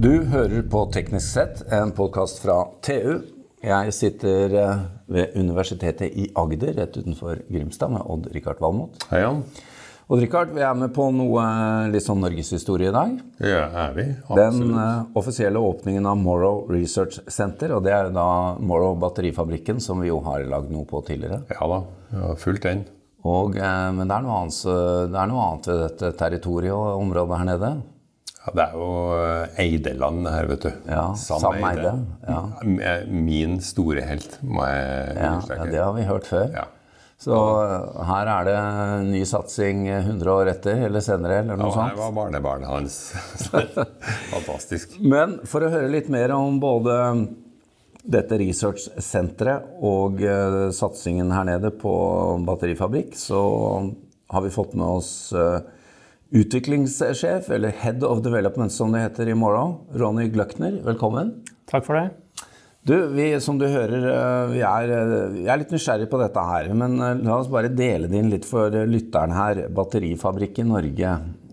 Du hører på Teknisk sett, en podcast fra TU. Jeg sitter ved Universitetet i Agder, rett utenfor Grimstad, med Odd-Rikard Valmot. Hei, Jan. Odd-Rikard, vi med på noe litt sånn Norgeshistorie i dag. Ja, vi. Absolutt. Den offisielle åpningen av Morrow Research Center, og det jo da Morrow batterifabrikken, som vi jo har laget noe på tidligere. Ja da, jeg har fulgt den. Men det noe annet ved dette territoriet og området her nede. Ja, det jo Eideland her, vet du. Ja, Sam Eide. Ja. Min store helt, må jeg understreke. Ja, det har vi hørt før. Ja. Så her det ny satsing 100 år etter, eller senere, eller noe sånt. Ja, det var barnebarnet hans. Fantastisk. Men for å høre litt mer om både dette research-senteret og satsingen her nede på batterifabrikk, så har vi fått med oss utviklingssjef, eller Head of Development som det heter i Morrow, Ronny Glöckner. Velkommen. Takk for det. Du, som du hører, vi litt nysgjerrig på dette her, men la oss bare dele det inn litt for lytteren her. Batterifabrikk i Norge,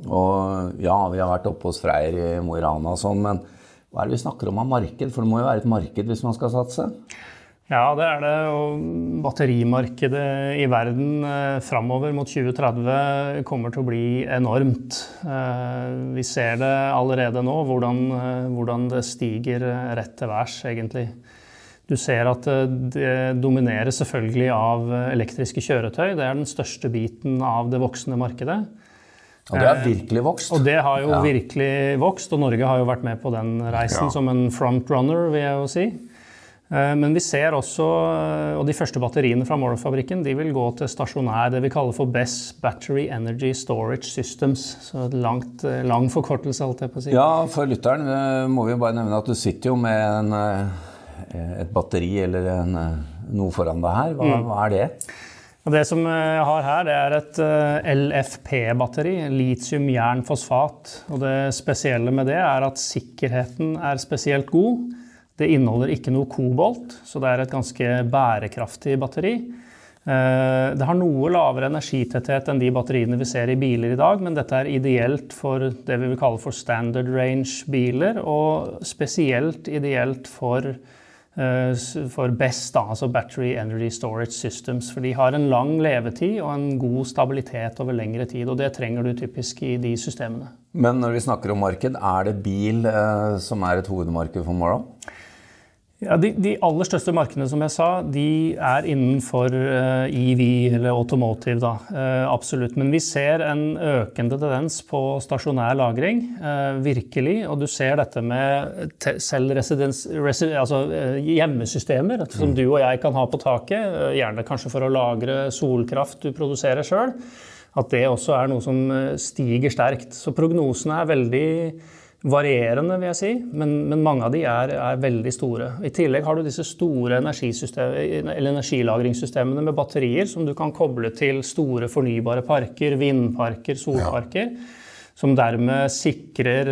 og ja, vi har vært oppe hos Freyr i Mo i Rana og sånn, men hva det vi snakker om av marked? For det må jo være et marked hvis man skal satse. Ja, det det, og batterimarkedet i verden fremover mot 2030 kommer til å bli enormt. Vi ser det allerede nå, hvordan det stiger rett til værs, egentlig. Du ser at det dominerer selvfølgelig av elektriske kjøretøy. Det den største biten av det voksende markedet. Og det har virkelig vokst. Og det har jo virkelig vokst, og Norge har jo vært med på den reisen som en frontrunner, vil jeg jo si. Men vi ser også, og de første batteriene fra Morrow-fabrikken, de vil gå til stasjonær, det vi kaller for BESS, Battery Energy Storage Systems. Så et lang forkortelse, alt jeg på å si. Ja, for lytteren må vi jo bare nevne at du sitter jo med et batteri eller noe foran deg her. Hva det? Det som jeg har her, det et LFP-batteri, lithium-jernfosfat. Og det spesielle med det at sikkerheten spesielt god. Det inneholder ikke noe kobolt, så det et ganske bærekraftig batteri. Det har noe lavere energitetthet enn de batteriene vi ser i biler i dag, men dette ideelt for det vi vil kalle for standard range biler, og spesielt ideelt for BESS, altså Battery Energy Storage Systems, for de har en lang levetid og en god stabilitet over lengre tid, og det trenger du typisk i de systemene. Men når vi snakker om marked, det bil som et hovedmarked for Morrow? Ja, de aller største markedene, som jeg sa, de innenfor EV eller automotive, da, absolutt. Men vi ser en økende tendens på stasjonær lagring, virkelig, og du ser dette med altså hjemmesystemer, som du og jeg kan ha på taket, gjerne kanskje for å lagre solkraft du produserer selv, at det også noe som stiger sterkt. Så prognosene veldig varierende, vil jeg si, men mange av de veldig store. I tillegg har du disse store energilagringssystemene med batterier som du kan koble til store fornybare parker, vindparker, solparker, som dermed sikrer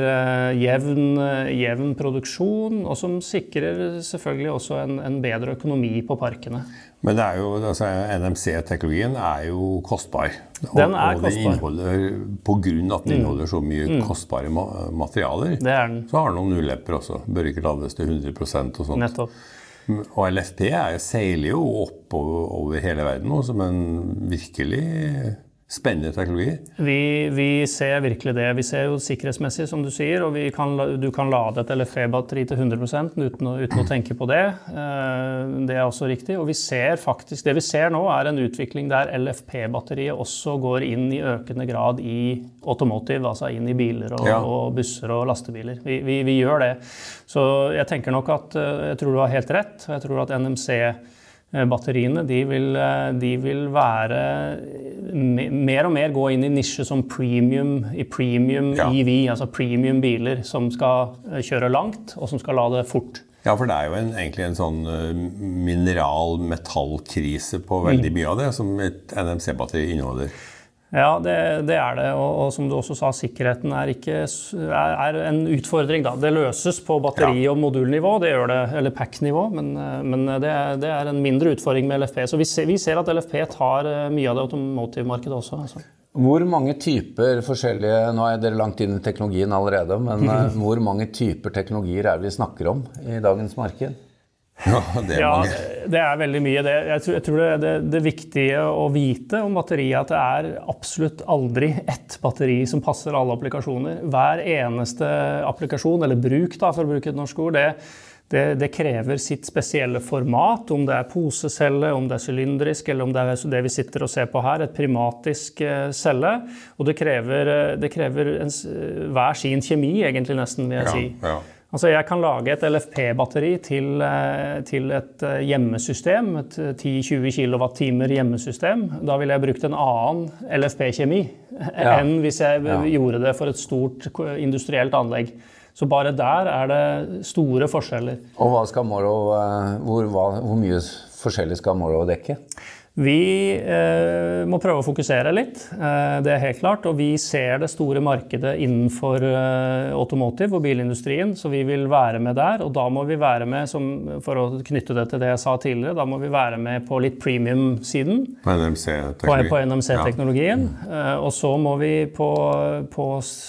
jevn produksjon, og som sikrer selvfølgelig også en bedre økonomi på parkene. Men det jo, altså, NMC-teknologien jo kostbar. Den og den inneholder, på grunn av at den inneholder så mye kostbare materialer, så har den noen ulemper også. Bør ikke lades til 100% og sånt. Nettopp. Og LFP seiler jo opp over hele verden nå, som en virkelig spennende teknologi. Vi ser virkelig det. Vi ser jo sikkerhetsmessig, som du sier, og du kan lade et LFP-batteri til 100% uten å tenke på det. Det også riktig. Og vi ser faktisk, det vi ser nå en utvikling der LFP-batteriet også går inn i økende grad i automotive, altså inn i biler og busser og lastebiler. Vi gjør det. Så jeg tenker nok at jeg tror du har helt rett, og jeg tror at NMC-batteriene, de vil være mer og mer gå inn i nisje som premium EV, altså premium biler som skal kjøre langt og som skal lade fort. Ja, for det jo egentlig en sånn mineral-metallkrise på veldig mye av det som et NMC-batteri inneholder. Ja, det det, og som du også sa, sikkerheten en utfordring da. Det løses på batteri- og modulnivå, det gjør det, eller pack-nivå, men det en mindre utfordring med LFP. Så vi ser at LFP tar mye av det automotive-markedet også. Altså. Hvor mange typer forskjellige, nå dere langt inn i teknologien allerede, men hvor mange typer teknologier det vi snakker om i dagens marked? Ja, det mange. Det veldig mye. Jeg tror det viktige å vite om batteriet at det absolutt aldri ett batteri som passer alle applikasjoner. Hver eneste applikasjon, eller bruk da, for å bruke et norsk ord, det krever sitt spesielle format, om det posecelle, om det sylindrisk, eller om det vi sitter og ser på her, et primatisk celle. Og det krever hver sin kjemi, egentlig nesten, vil jeg si. Ja. Altså jeg kan lage et LFP-batteri til et hjemmesystem, et 10-20 kWh hjemmesystem. Da ville jeg brukt en annen LFP-kjemi enn hvis jeg gjorde det for et stort industrielt anlegg. Så bare der det store forskjeller. Og hva skal Morrow, hvor mye forskjellig skal Morrow dekke? Vi må prøve å fokusere litt, det helt klart, og vi ser det store markedet innenfor automotive og bilindustrien, så vi vil være med der, og da må vi være med, for å knytte det til det jeg sa tidligere, da må vi være med på litt premium-siden. På NMC-teknologien. På NMC-teknologien, og så må vi på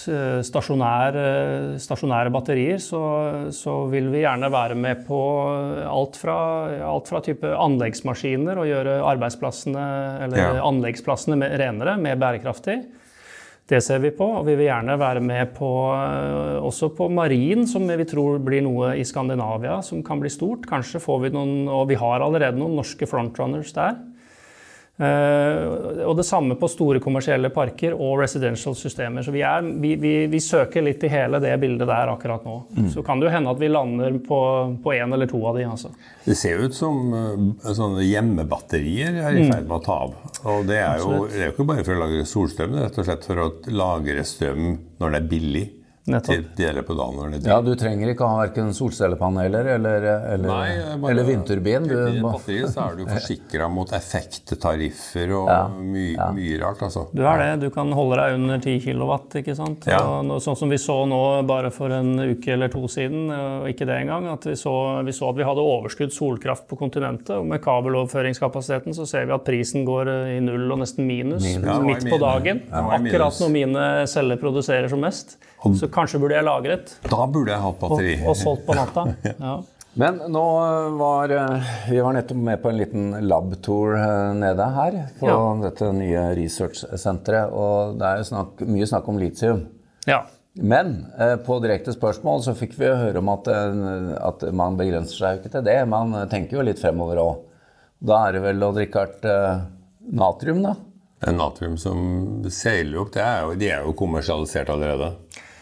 stasjonære batterier, så vil vi gjerne være med på alt fra type anleggsmaskiner og gjøre anleggsplassene renere, mer bærekraftig. Det ser vi på, og vi vil gjerne være med også på marin, som vi tror blir noe i Skandinavia, som kan bli stort. Kanskje får vi noen, og vi har allerede noen norske frontrunners der. Og det samme på store kommersielle parker og residential systemer. Så vi søker litt i hele det bildet der akkurat nå. Så kan det jo hende at vi lander på en eller to av de. Altså. Det ser ut som sånne hjemmebatterier i ferd med å ta av. Og det jo ikke bare for å lagre solstrøm, det rett og slett for å lagre strøm når det billig. Til deler på dagen når det Ja, du trenger ikke ha hverken solcellepaneler eller vindturbin. I batteriet så du forsikret mot effekttariffer og mye rart, altså. Du det. Du kan holde deg under 10 kilowatt, ikke sant? Og sånn som vi så nå bare for en uke eller to siden, og ikke det engang, at vi så at vi hadde overskudd solkraft på kontinentet, og med kabeloverføringskapasiteten så ser vi at prisen går i null og nesten minus midt på dagen. Akkurat når mine celler produserer som mest. Så kanskje burde jeg lagret. Da burde jeg hatt batteri. Og solgt på natta. Ja. Men nå vi var nettopp med på en liten lab-tour nede her på dette nye research-senteret, og det jo mye snakk om lithium. Ja. Men på direkte spørsmål så fikk vi høre om at man begrenser seg ikke til det. Man tenker jo litt fremover også. Da det vel å drikke natrium da? Natrium som seiler opp, de jo kommersialisert allerede.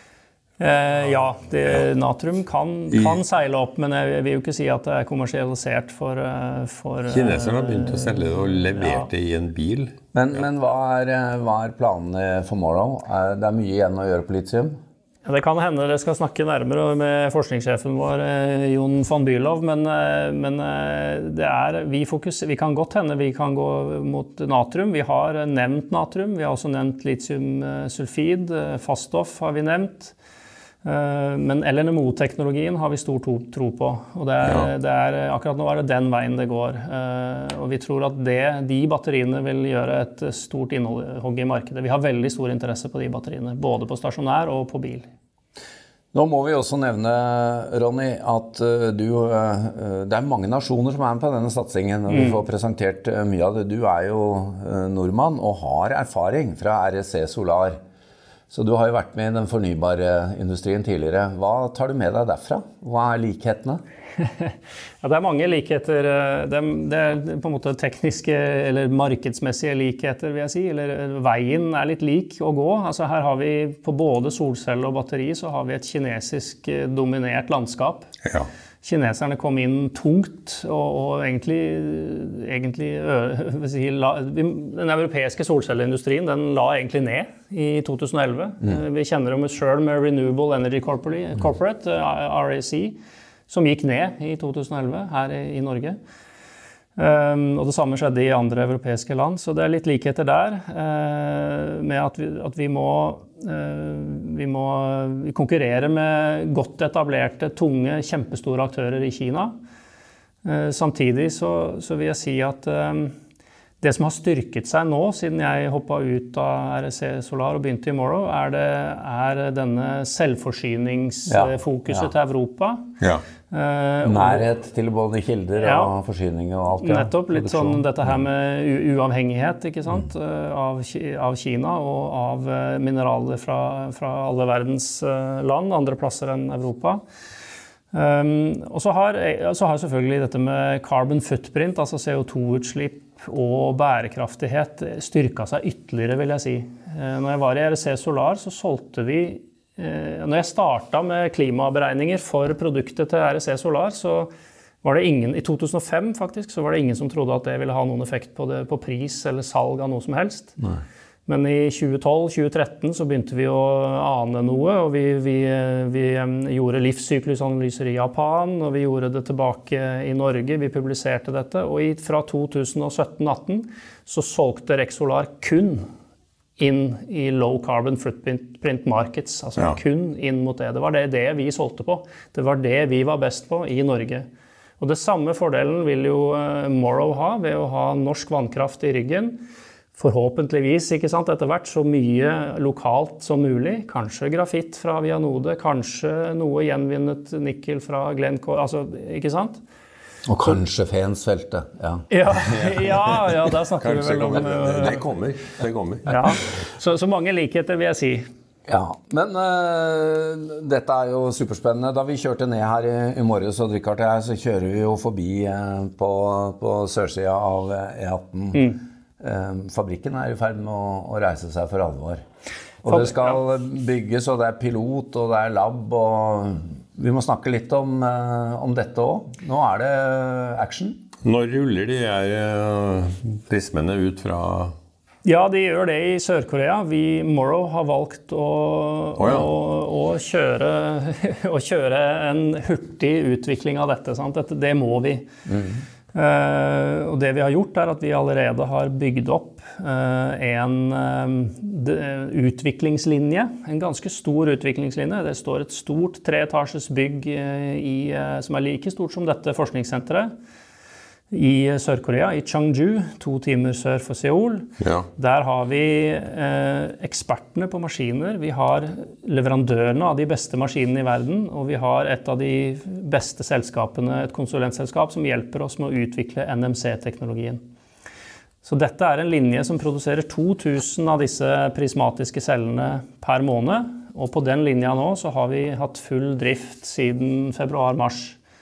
Natrium kan seile opp, men jeg vil jo ikke si at det kommersialisert for Kineserne har begynt å selge det og levert det i en bil. Men hva planene for Morrow? Det mye igjen å gjøre på lithium? Det kan hende dere skal snakke nærmere med forskningssjefen vår, Jon van Bülow, men vi kan godt hende vi kan gå mot natrium. Vi har nevnt natrium, vi har også nevnt lithiumsulfid, faststoff har vi nevnt. Men LNMO-teknologien har vi stor tro på, og akkurat nå det den veien det går. Og vi tror at de batteriene vil gjøre et stort innhogg i markedet. Vi har veldig stor interesse på de batteriene, både på stasjonær og på bil. Nå må vi også nevne, Ronny, at det mange nasjoner som med på denne satsingen, og vi får presentert mye av det. Du jo nordmann og har erfaring fra REC Solar. Så du har jo vært med i den fornybare industrien tidligere. Hva tar du med deg derfra? Hva likhetene? Ja, det mange likheter. Det på en måte tekniske eller markedsmessige likheter, vil jeg si. Eller veien litt lik å gå. Altså her har vi på både solcelle og batteri så har vi et kinesisk dominert landskap. Ja. Kineserne kom inn tungt, og egentlig den europeiske solcelleindustrien, den la egentlig ned i 2011. Vi kjenner dem selv med Renewable Energy Corporate, REC, som gikk ned i 2011 her i Norge. Og det samme skjedde i andre europeiske land, så det litt likheter der, med at vi må konkurrere med godt etablerte, tunge, kjempestore aktører i Kina. Samtidig så vil jeg si at Det som har styrket seg nå, siden jeg hoppet ut av REC Solar og begynte i Morrow, er denne selvforsyningsfokuset til Europa. Ja. Nærhet til både kilder og forsyning og alt. Nettopp, litt sånn dette her med uavhengighet, ikke sant, av Kina og av mineraler fra alle verdens land, andre plasser enn Europa. Og så har selvfølgelig dette med carbon footprint, altså CO2-utslipp og bærekraftighet styrket seg ytterligere, vil jeg si. Når jeg var i REC Solar, så solgte vi, når jeg startet med klimaberegninger for produktet til REC Solar, så var det ingen, i 2005 faktisk, så var det ingen som trodde at det ville ha noen effekt på pris eller salg av noe som helst. Nei. Men i 2012-2013 så begynte vi å ane noe, og vi gjorde livssyklusanalyser i Japan, og vi gjorde det tilbake i Norge, vi publiserte dette, og fra 2017-18 så solgte REC Solar kun inn i low carbon footprint markets, altså kun inn mot det. Det var det vi solgte på. Det var det vi var best på i Norge. Og det samme fordelen vil jo Morrow ha, ved å ha norsk vannkraft i ryggen, forhåpentligvis, ikke sant, etter hvert så mye lokalt som mulig. Kanskje grafitt fra Vianode, kanskje noe gjenvinnet nikkel fra Glencore, altså, ikke sant? Og kanskje Fensfeltet, Ja, der snakker vi vel om... Det kommer. Ja, så mange likheter vil jeg si. Ja, men dette er jo superspennende. Da vi kjørte ned her i morges, og Richard og jeg, så kjører vi jo forbi på sørsiden av E18. Fabrikken er i ferd med å reise seg for alvor. Og det skal bygges, og det er pilot, og det er lab, og vi må snakke litt om dette også. Nå er det action. Når ruller de prismene ut fra... Ja, de gjør det i Sør-Korea. Morrow har valgt å kjøre en hurtig utvikling av dette. Sant? Det må vi. Og det vi har gjort er at vi allerede har bygd opp en utviklingslinje, en ganske stor utviklingslinje. Det står et stort 3-etasjes bygg som er like stort som dette forskningssenteret i Sør-Korea, i Cheongju, 2 timer sør for Seoul. Ja. Der har vi ekspertene på maskiner, vi har leverandørene av de beste maskinene i verden, og vi har et av de beste selskapene, et konsulentselskap som hjelper oss med å utvikle NMC-teknologien. Så dette er en linje som produserer 2000 av disse prismatiske cellene per måned, og på den linja nå så har vi hatt full drift siden februar-mars.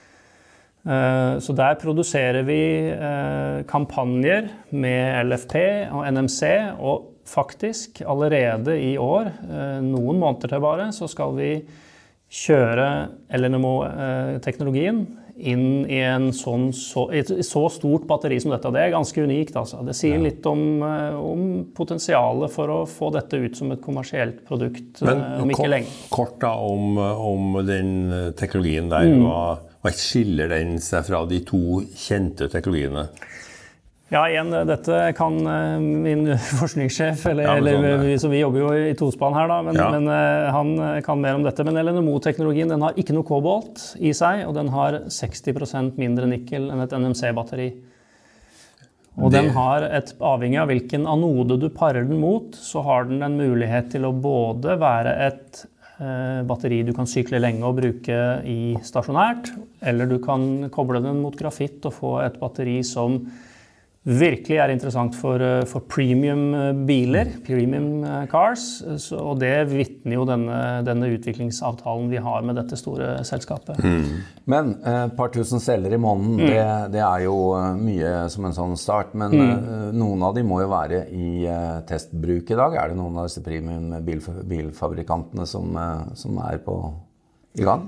Så der produserer vi kampanjer med LFP og NMC, og faktisk allerede i år, noen måneder til bare, så skal vi kjøre LNMO-teknologien inn i et så stort batteri som dette. Det er ganske unikt, altså. Det sier litt om potensialet for å få dette ut som et kommersielt produkt om ikke lenge. Kort da om den teknologien der, hva skiller den seg fra de 2 kjente teknologiene? Ja, igjen, dette kan min forskningssjef, så vi jobber jo i tospann her da, men han kan mer om dette. Men LNMO-teknologien, den har ikke noe kobolt i seg, og den har 60% mindre nikkel enn et NMC-batteri. Og den har avhengig av hvilken anode du parer den mot, så har den en mulighet til å både være et batteri du kan sykle lenge og bruke i stasjonært, eller du kan koble den mot grafitt og få et batteri som virkelig er interessant for premium biler, premium cars, og det vittner jo denne utviklingsavtalen vi har med dette store selskapet. Men par tusen celler i måneden, det er jo mye som en sånn start, men noen av de må jo være i testbruk i dag. Er det noen av disse premium bilfabrikantene som er i gang?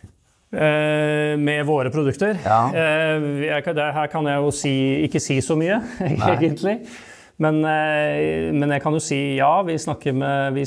Med våre produkter. Ja. Her kan jeg jo ikke si så mye, egentlig. Men jeg kan jo si ja, vi snakker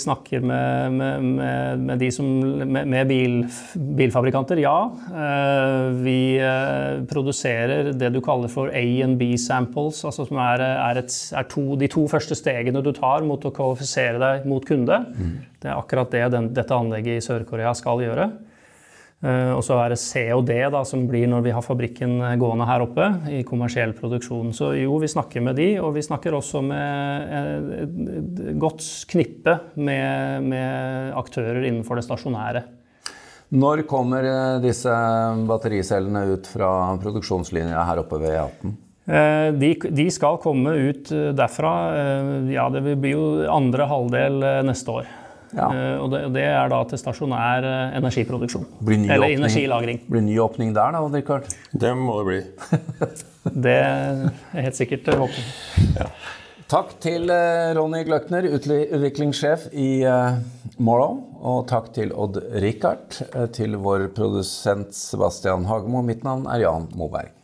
med de som med bilfabrikanter, ja. Vi produserer det du kaller for A and B samples, altså som de 2 første stegene du tar mot å kvalifisere deg mot kunde. Det er akkurat det dette anlegget i Sør-Korea skal gjøre. Og så er det C og D da, som blir når vi har fabrikken gående her oppe i kommersiell produksjon. Så jo, vi snakker med de, og vi snakker også med et godt knippe med aktører innenfor det stasjonære. Når kommer disse battericellene ut fra produksjonslinja her oppe ved E18? De skal komme ut derfra, ja, det vil bli jo andre halvdel neste år. Ja. Og det er da til stasjonær energiproduksjon. Eller energilagring. Blir ny åpning der da, Richard? Det må det bli. Det er helt sikkert håpet. Ja. Takk til Ronny Gløckner, utviklingssjef i Morrow, og takk til Odd Rikard, til vår produsent Sebastian Hagemo. Mitt navn er Jan Moberg.